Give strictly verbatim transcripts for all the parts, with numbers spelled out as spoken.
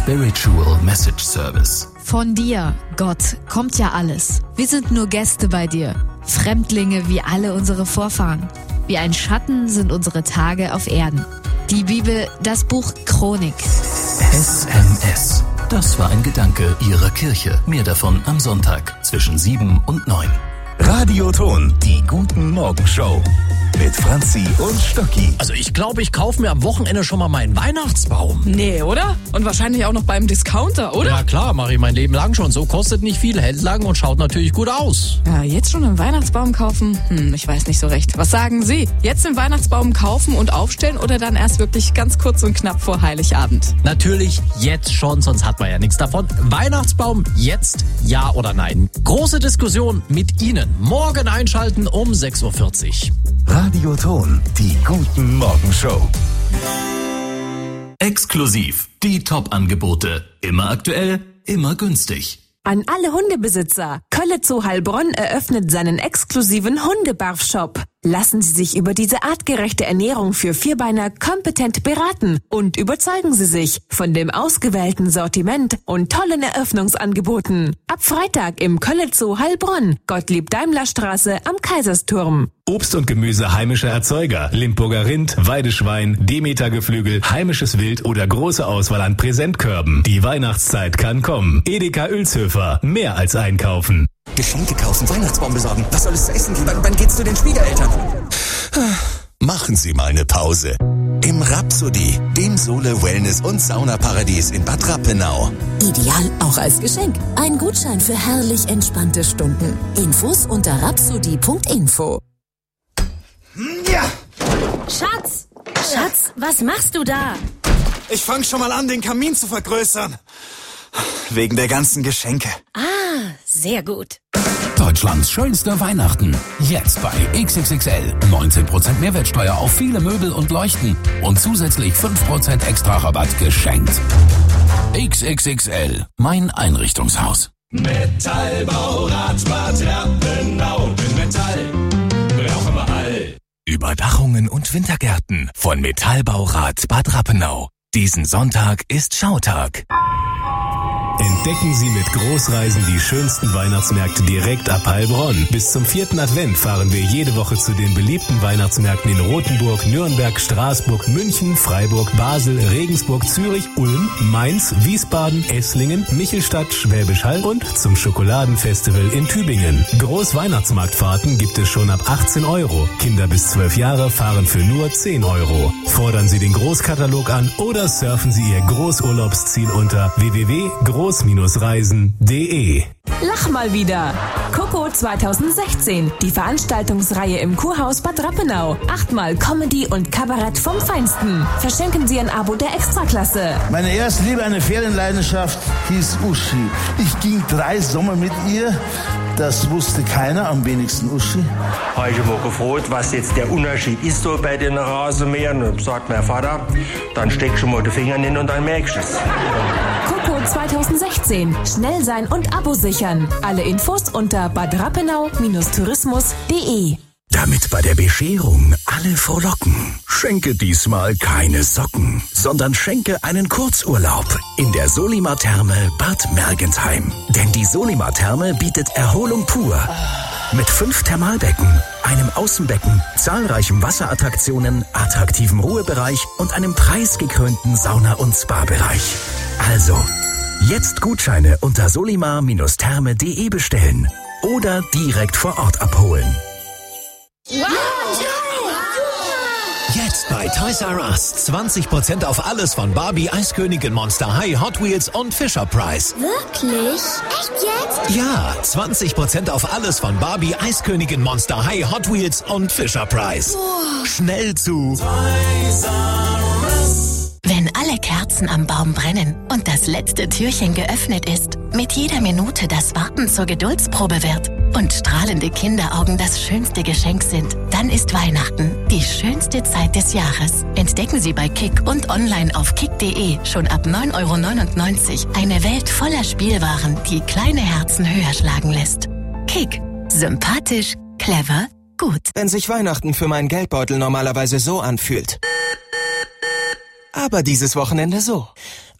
Spiritual Message Service. Von dir, Gott, kommt ja alles. Wir sind nur Gäste bei dir. Fremdlinge wie alle unsere Vorfahren. Wie ein Schatten sind unsere Tage auf Erden. Die Bibel, das Buch Chronik. S M S. Das war ein Gedanke Ihrer Kirche. Mehr davon am Sonntag zwischen sieben und neun. Radioton, die Guten Morgenshow. Mit Franzi und Stocki. Also ich glaube, ich kaufe mir am Wochenende schon mal meinen Weihnachtsbaum. Nee, oder? Und wahrscheinlich auch noch beim Discounter, oder? Ja klar, mache ich mein Leben lang schon. So kostet nicht viel, hält lang und schaut natürlich gut aus. Ja, jetzt schon einen Weihnachtsbaum kaufen? Hm, ich weiß nicht so recht. Was sagen Sie? Jetzt den Weihnachtsbaum kaufen und aufstellen oder dann erst wirklich ganz kurz und knapp vor Heiligabend? Natürlich jetzt schon, sonst hat man ja nichts davon. Weihnachtsbaum jetzt, ja oder nein? Große Diskussion mit Ihnen. Morgen einschalten um sechs Uhr vierzig. Radioton, die Guten Morgenshow. Exklusiv. Die Top-Angebote. Immer aktuell, immer günstig. An alle Hundebesitzer. Kölle Zoo Heilbronn eröffnet seinen exklusiven Hundebarf-Shop. Lassen Sie sich über diese artgerechte Ernährung für Vierbeiner kompetent beraten und überzeugen Sie sich von dem ausgewählten Sortiment und tollen Eröffnungsangeboten. Ab Freitag im Kölle Zoo Heilbronn, Gottlieb-Daimler-Straße am Kaisersturm. Obst und Gemüse heimischer Erzeuger, Limburger Rind, Weideschwein, Demeter-Geflügel, heimisches Wild oder große Auswahl an Präsentkörben. Die Weihnachtszeit kann kommen. Edeka Uelzhöfer, mehr als einkaufen. Geschenke kaufen, Weihnachtsbaum besorgen. Was soll es zu essen geben? Wann, wann geht's zu den Schwiegereltern? Machen Sie mal eine Pause. Im Rhapsody, dem Sohle Wellness und Saunaparadies in Bad Rappenau. Ideal auch als Geschenk. Ein Gutschein für herrlich entspannte Stunden. Infos unter rhapsody punkt info. Ja! Schatz! Schatz, was machst du da? Ich fange schon mal an, den Kamin zu vergrößern. Wegen der ganzen Geschenke. Ah, sehr gut. Deutschlands schönste Weihnachten. Jetzt bei X X X L. neunzehn Prozent Mehrwertsteuer auf viele Möbel und Leuchten. Und zusätzlich fünf Prozent extra Rabatt geschenkt. X X X L. Mein Einrichtungshaus. Metallbau, Radbad, Rappenau. Mit Metall brauchen wir all. Überdachungen und Wintergärten von Metallbaurat Bad Rappenau. Diesen Sonntag ist Schautag. Entdecken Sie mit Großreisen die schönsten Weihnachtsmärkte direkt ab Heilbronn. Bis zum vierten Advent fahren wir jede Woche zu den beliebten Weihnachtsmärkten in Rothenburg, Nürnberg, Straßburg, München, Freiburg, Basel, Regensburg, Zürich, Ulm, Mainz, Wiesbaden, Esslingen, Michelstadt, Schwäbisch Hall und zum Schokoladenfestival in Tübingen. Großweihnachtsmarktfahrten gibt es schon ab achtzehn Euro. Kinder bis zwölf Jahre fahren für nur zehn Euro. Fordern Sie den Großkatalog an oder surfen Sie Ihr Großurlaubsziel unter w w w punkt groß reisen punkt de. Lach mal wieder. Coco zweitausendsechzehn. Die Veranstaltungsreihe im Kurhaus Bad Rappenau. Achtmal Comedy und Kabarett vom Feinsten. Verschenken Sie ein Abo der Extraklasse. Meine erste Liebe, eine Ferienleidenschaft, hieß Uschi. Ich ging drei Sommer mit ihr. Das wusste keiner, am wenigsten Uschi. Habe ich mal gefragt, was jetzt der Unterschied ist so bei den Rasenmähern. Und sagt mein Vater, dann steck schon mal die Finger hin und dann merkst du es. Coco zweitausendsechzehn. Schnell sein und Abo sichern. Alle Infos unter badrappenau tourismus punkt de. Damit bei der Bescherung alle frohlocken, schenke diesmal keine Socken, sondern schenke einen Kurzurlaub in der Solimar-Therme Bad Mergentheim. Denn die Solimar-Therme bietet Erholung pur. Mit fünf Thermalbecken, einem Außenbecken, zahlreichen Wasserattraktionen, attraktivem Ruhebereich und einem preisgekrönten Sauna- und Spa-Bereich. Also, jetzt Gutscheine unter solimar therme punkt de bestellen oder direkt vor Ort abholen. Wow. Jetzt bei Toys R Us zwanzig Prozent auf alles von Barbie, Eiskönigin, Monster High, Hot Wheels und Fisher-Price. Wirklich? Echt jetzt? Ja, zwanzig Prozent auf alles von Barbie, Eiskönigin, Monster High, Hot Wheels und Fisher-Price. Boah. Schnell zu Toys R Us. Wenn alle Kerzen am Baum brennen und das letzte Türchen geöffnet ist, mit jeder Minute das Warten zur Geduldsprobe wird und strahlende Kinderaugen das schönste Geschenk sind, dann ist Weihnachten die schönste Zeit des Jahres. Entdecken Sie bei Kick und online auf kick punkt de schon ab neun Euro neunundneunzig eine Welt voller Spielwaren, die kleine Herzen höher schlagen lässt. Kick. Sympathisch, clever, gut. Wenn sich Weihnachten für meinen Geldbeutel normalerweise so anfühlt. Aber dieses Wochenende so.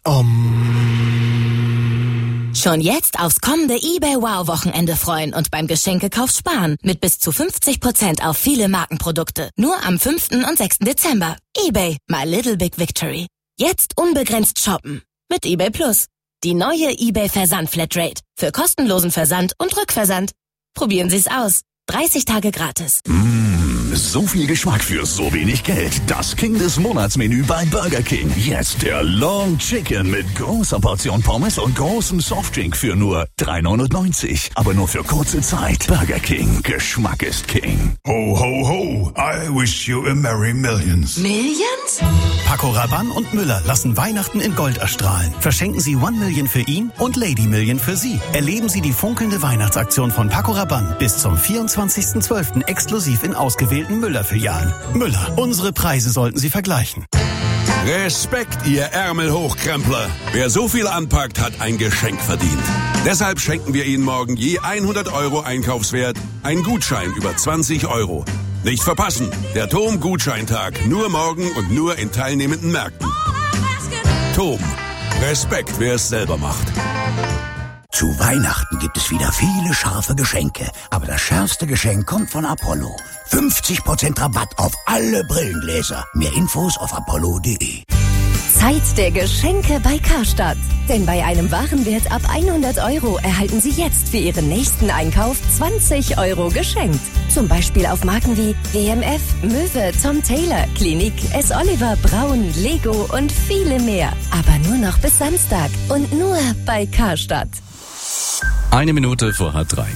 Um. Schon jetzt aufs kommende eBay Wow Wochenende freuen und beim Geschenkekauf sparen. Mit bis zu fünfzig Prozent auf viele Markenprodukte. Nur am fünften und sechsten Dezember. eBay, my little big victory. Jetzt unbegrenzt shoppen. Mit eBay Plus. Die neue eBay Versand Flatrate. Für kostenlosen Versand und Rückversand. Probieren Sie es aus. dreißig Tage gratis. Mmh, so viel Geschmack für so wenig Geld. Das King des Monatsmenü bei Burger King. Jetzt der Long Chicken mit großer Portion Pommes und großem Softdrink für nur drei neunundneunzig. Aber nur für kurze Zeit. Burger King. Geschmack ist King. Ho, ho, ho. I wish you a merry millions. Millions? Paco Rabanne und Müller lassen Weihnachten in Gold erstrahlen. Verschenken Sie One Million für ihn und Lady Million für Sie. Erleben Sie die funkelnde Weihnachtsaktion von Paco Rabanne bis zum vierundzwanzigsten zwölften exklusiv in ausgewählten Müller-Filialen. Müller, unsere Preise sollten Sie vergleichen. Respekt, ihr Ärmelhochkrempler. Wer so viel anpackt, hat ein Geschenk verdient. Deshalb schenken wir Ihnen morgen je hundert Euro Einkaufswert einen Gutschein über zwanzig Euro. Nicht verpassen, der T O M Gutscheintag. Nur morgen und nur in teilnehmenden Märkten. T O M. Respekt, wer es selber macht. Zu Weihnachten gibt es wieder viele scharfe Geschenke. Aber das schärfste Geschenk kommt von Apollo. fünfzig Prozent Rabatt auf alle Brillengläser. Mehr Infos auf apollo punkt de. Zeit der Geschenke bei Karstadt. Denn bei einem Warenwert ab hundert Euro erhalten Sie jetzt für Ihren nächsten Einkauf zwanzig Euro geschenkt. Zum Beispiel auf Marken wie W M F, Möwe, Tom Taylor, Clinique, S. Oliver, Braun, Lego und viele mehr. Aber nur noch bis Samstag und nur bei Karstadt. Eine Minute vor halb drei.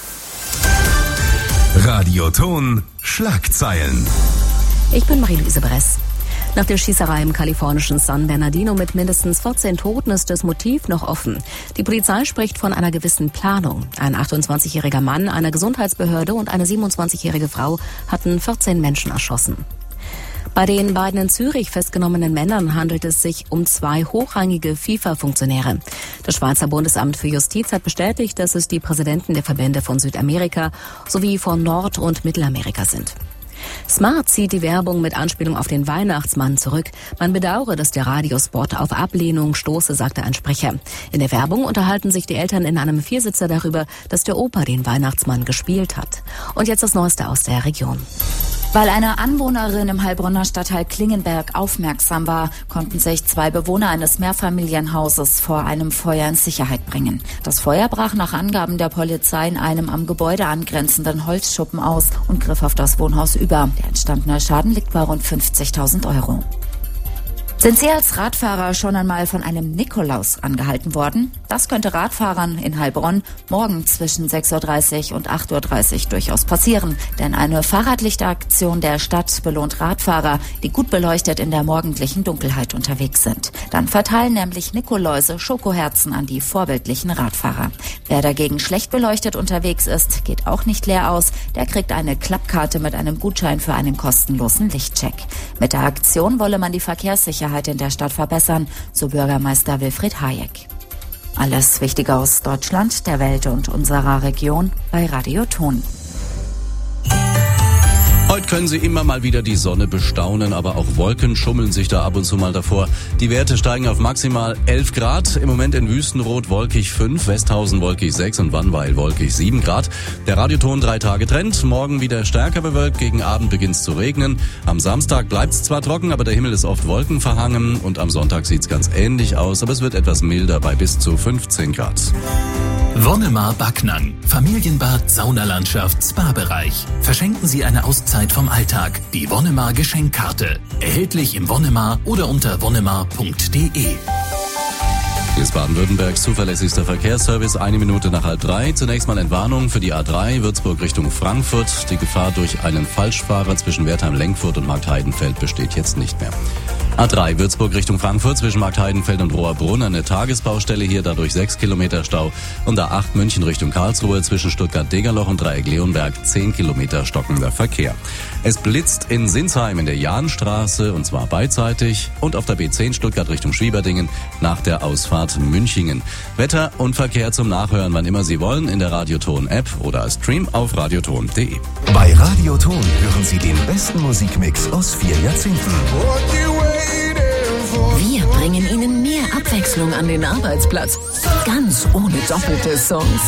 Radioton Schlagzeilen. Ich bin Marie-Louise Bress. Nach der Schießerei im kalifornischen San Bernardino mit mindestens vierzehn Toten ist das Motiv noch offen. Die Polizei spricht von einer gewissen Planung. Ein achtundzwanzigjähriger Mann, eine Gesundheitsbehörde und eine siebenundzwanzigjährige Frau hatten vierzehn Menschen erschossen. Bei den beiden in Zürich festgenommenen Männern handelt es sich um zwei hochrangige FIFA-Funktionäre. Das Schweizer Bundesamt für Justiz hat bestätigt, dass es die Präsidenten der Verbände von Südamerika sowie von Nord- und Mittelamerika sind. Smart zieht die Werbung mit Anspielung auf den Weihnachtsmann zurück. Man bedauere, dass der Radiospot auf Ablehnung stoße, sagte ein Sprecher. In der Werbung unterhalten sich die Eltern in einem Viersitzer darüber, dass der Opa den Weihnachtsmann gespielt hat. Und jetzt das Neueste aus der Region. Weil eine Anwohnerin im Heilbronner Stadtteil Klingenberg aufmerksam war, konnten sich zwei Bewohner eines Mehrfamilienhauses vor einem Feuer in Sicherheit bringen. Das Feuer brach nach Angaben der Polizei in einem am Gebäude angrenzenden Holzschuppen aus und griff auf das Wohnhaus über. Der entstandene Schaden liegt bei rund fünfzigtausend Euro. Sind Sie als Radfahrer schon einmal von einem Nikolaus angehalten worden? Das könnte Radfahrern in Heilbronn morgen zwischen sechs Uhr dreißig und acht Uhr dreißig durchaus passieren. Denn eine Fahrradlichteraktion der Stadt belohnt Radfahrer, die gut beleuchtet in der morgendlichen Dunkelheit unterwegs sind. Dann verteilen nämlich Nikoläuse Schokoherzen an die vorbildlichen Radfahrer. Wer dagegen schlecht beleuchtet unterwegs ist, geht auch nicht leer aus. Der kriegt eine Klappkarte mit einem Gutschein für einen kostenlosen Lichtcheck. Mit der Aktion wolle man die Verkehrssicherheit in der Stadt verbessern, so Bürgermeister Wilfried Hayek. Alles Wichtige aus Deutschland, der Welt und unserer Region bei Radioton. Heute können Sie immer mal wieder die Sonne bestaunen, aber auch Wolken schummeln sich da ab und zu mal davor. Die Werte steigen auf maximal elf Grad. Im Moment in Wüstenrot wolkig fünf, Westhausen wolkig sechs und Wannweil wolkig sieben Grad. Der Radioton drei Tage Trend. Morgen wieder stärker bewölkt. Gegen Abend beginnt es zu regnen. Am Samstag bleibt es zwar trocken, aber der Himmel ist oft wolkenverhangen. Und am Sonntag sieht es ganz ähnlich aus, aber es wird etwas milder bei bis zu fünfzehn Grad. Wonnemar Backnang. Familienbad, Saunalandschaft, Spa-Bereich. Verschenken Sie eine Auszeit vom Alltag. Die Wonnemar Geschenkkarte. Erhältlich im Wonnemar oder unter wonnemar punkt de. Hier ist Baden-Württembergs zuverlässigster Verkehrsservice. Eine Minute nach halb drei. Zunächst mal Entwarnung für die A drei Würzburg Richtung Frankfurt. Die Gefahr durch einen Falschfahrer zwischen Wertheim-Lenkfurt und Marktheidenfeld besteht jetzt nicht mehr. A drei Würzburg Richtung Frankfurt zwischen Marktheidenfeld und Rohrbrunn. Eine Tagesbaustelle hier, dadurch sechs Kilometer Stau. Und A acht München Richtung Karlsruhe zwischen Stuttgart-Degerloch und Dreieck-Leonberg zehn Kilometer stockender Verkehr. Es blitzt in Sinsheim in der Jahnstraße und zwar beidseitig und auf der B zehn Stuttgart Richtung Schwieberdingen nach der Ausfahrt Münchingen. Wetter und Verkehr zum Nachhören, wann immer Sie wollen, in der Radioton-App oder als Stream auf radioton punkt de. Bei Radioton hören Sie den besten Musikmix aus vier Jahrzehnten. Wir bringen Ihnen mehr Abwechslung Abwechslung an den Arbeitsplatz. Ganz ohne doppelte Songs.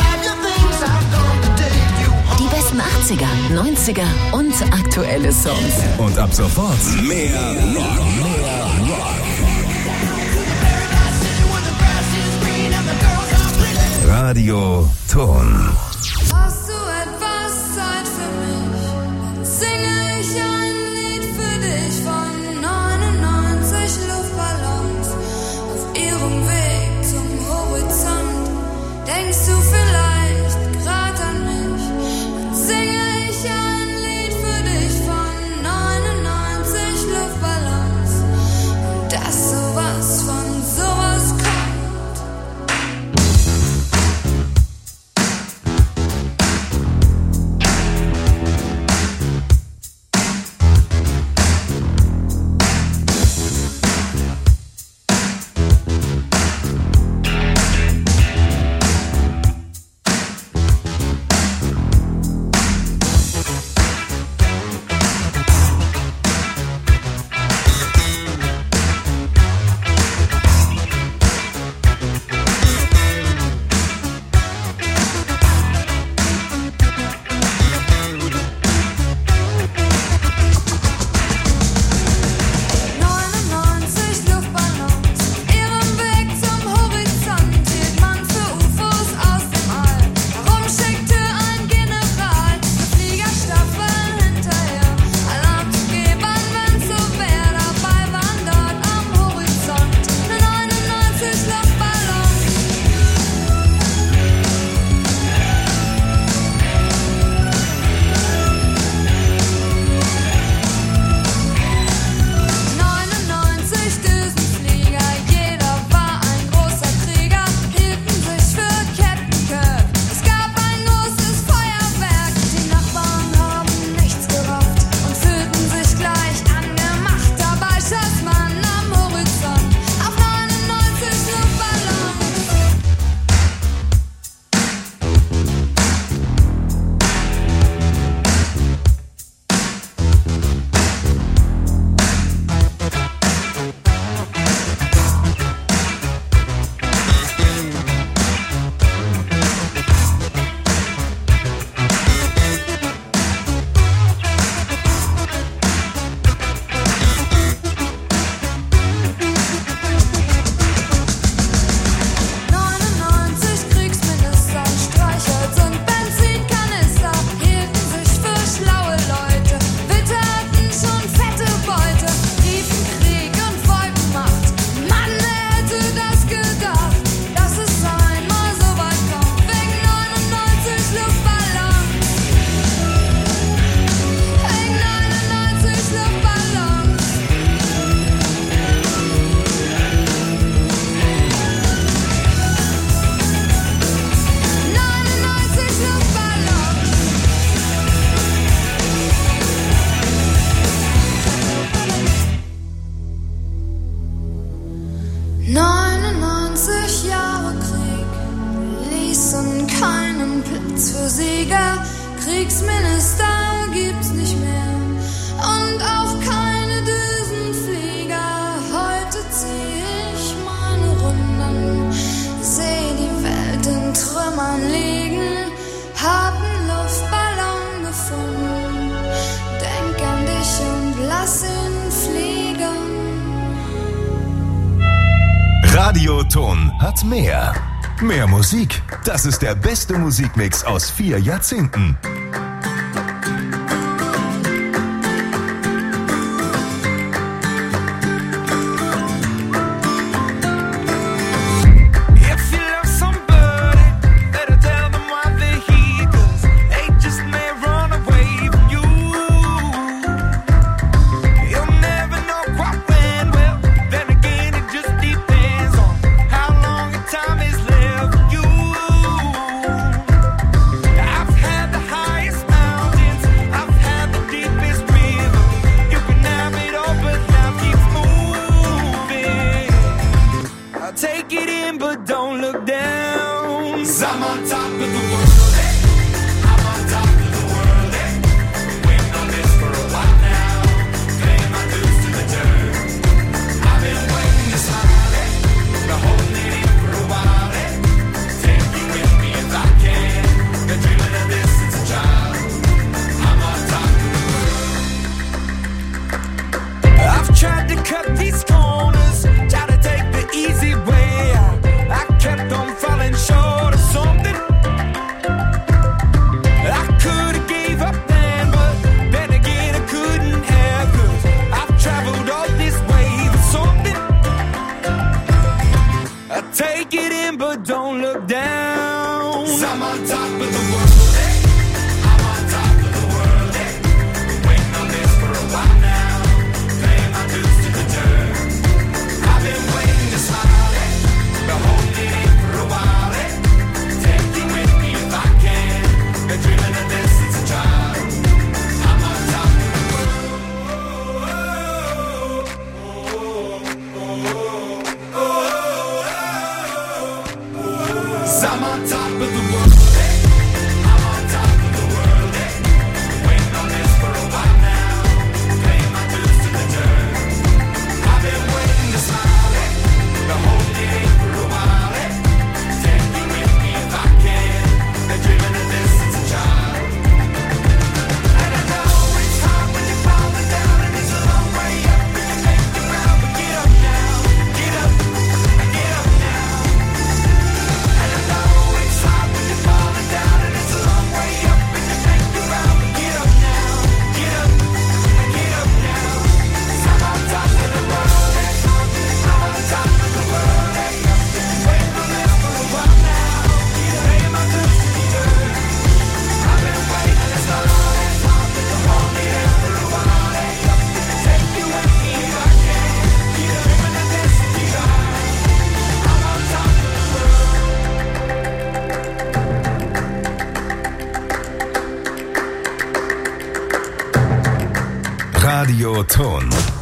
Die besten achtziger, neunziger und aktuelle Songs. Und ab sofort mehr Rock. Mehr Rock. Radio Ton. Hast du etwas Zeit für mich? Dann singe ich ein Lied für dich von neunundneunzig Luftballons auf ihrem Weg zum Horizont. Denkst du vielleicht grad an mich? Dann singe ich ein Lied für dich von neunundneunzig Luftballons und dass sowas von sowas kommt. neunundneunzig Jahre Krieg ließen keinen Platz für Sieger. Kriegsminister gibt's nicht mehr und auch keine Düsenflieger. Heute zieh ich meine Runden, seh die Welt in Trümmern liegen, hab einen Luftballon gefunden, denk an dich und lass ihn fliegen. Radioton hat mehr. Mehr Musik. Das ist der beste Musikmix aus vier Jahrzehnten. but don't look down. 'Cause I'm on top of the world. I'm on top of the world. I'm on top of the world. Waiting on this for a while now. Paying my dues to the dirt. I've been waiting to smile. The whole day for a while. Take you with me if I can. Been dreaming of this since a child. And I know it's hard when you're falling down and it's a long way up and you make the ground. But get up now, get up, get up now. And I know it's hard when you're falling down and it's a long way up and you make the ground. But get up now, get up, get up now. 'Cause I'm on top of the world. I'm on top of the world. Waiting on this for a while now. Paying my dues to the dirt. I've been waiting this long. Hold me there for a while. Take you with me if I can. Dreaming of this to the dirt. I'm on top of the world. Radio Ton.